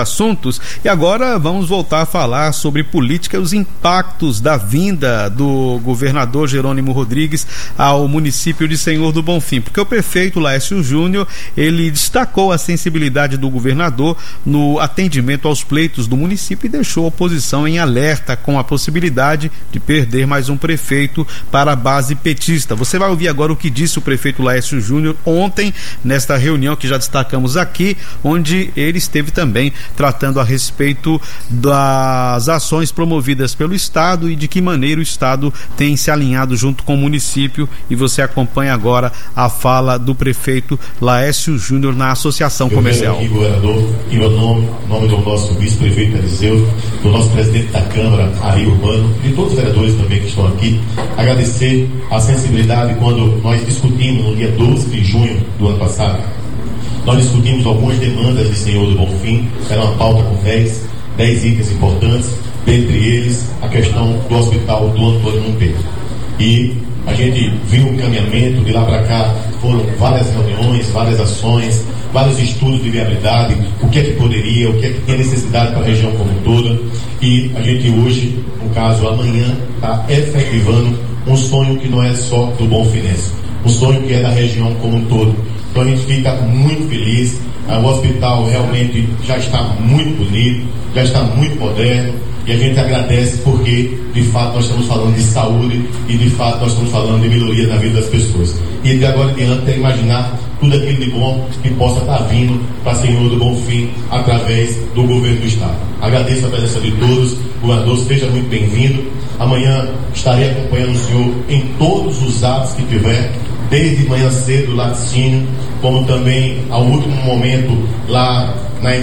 assuntos. E agora vamos voltar a falar sobre política e os impactos da vinda do governador Jerônimo Rodrigues ao município de Senhor do Bonfim, porque o prefeito Laércio Júnior, ele destacou a sensibilidade do governador no atendimento aos pleitos do município e deixou a oposição em alerta com a possibilidade de perder mais um prefeito para a base petista. Você vai ouvir agora o que disse o prefeito Laércio Júnior ontem, nesta reunião que já destacamos aqui, onde ele esteve também tratando a respeito das ações promovidas pelo Estado e de que maneira o Estado tem se alinhado junto com o município. E você acompanha agora a fala do prefeito Laércio Júnior na Associação Comercial. Aqui, governador, em nome do nosso vice-prefeito Eliseu, do nosso presidente da Câmara, Ari Urbano, e todos os vereadores também que estão aqui, agradecer a sensibilidade quando nós discutimos no dia 12 de junho do ano passado. Nós discutimos algumas demandas de Senhor do Bonfim, era uma pauta com 10 itens importantes, dentre eles a questão do hospital do Antônio Monteiro. E a gente viu o caminhamento, de lá para cá foram várias reuniões, várias ações, vários estudos de viabilidade, o que é que poderia, o que é que tem necessidade para a região como toda. E a gente hoje, no caso amanhã, está efetivando um sonho que não é só do bonfinense, um sonho que é da região como um todo. Então a gente fica muito feliz. O hospital realmente já está muito bonito, já está muito moderno, e a gente agradece porque de fato nós estamos falando de saúde e de fato nós estamos falando de melhoria na vida das pessoas. E de agora em diante é imaginar tudo aquilo de bom que possa estar vindo para Senhor do Bonfim através do governo do Estado. Agradeço a presença de todos. Governador, seja muito bem-vindo. Amanhã estarei acompanhando o senhor em todos os atos que tiver, desde manhã cedo, laticínio, como também ao último momento lá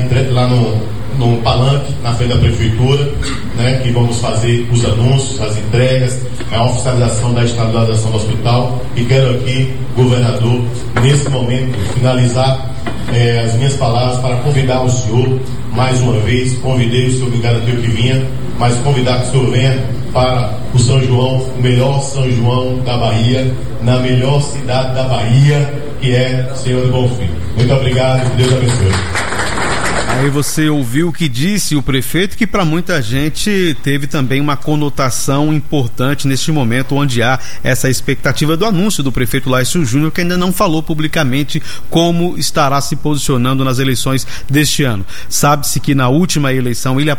no palanque, na frente da prefeitura, né, que vamos fazer os anúncios, as entregas, a oficialização da estabilização do hospital. E quero aqui, governador, nesse momento, finalizar as minhas palavras para convidar o senhor, mais uma vez, convidei o senhor, me garantiu que vinha, mas convidar que o senhor venha para o São João, o melhor São João da Bahia, na melhor cidade da Bahia, que é Senhor do Bonfim. Muito obrigado, que Deus abençoe. Aí você ouviu o que disse o prefeito, que para muita gente teve também uma conotação importante neste momento, onde há essa expectativa do anúncio do prefeito Laércio Júnior, que ainda não falou publicamente como estará se posicionando nas eleições deste ano. Sabe-se que na última eleição ele